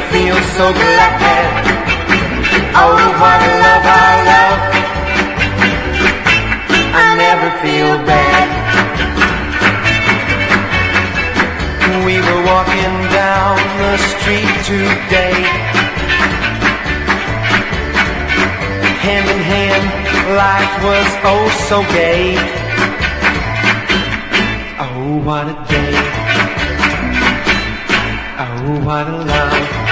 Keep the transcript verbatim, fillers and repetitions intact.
feel so glad. Oh, what a love I love. I never feel bad. We were walking down the street today, hand in hand, life was oh so gay. Oh, what a day. Oh, what a love.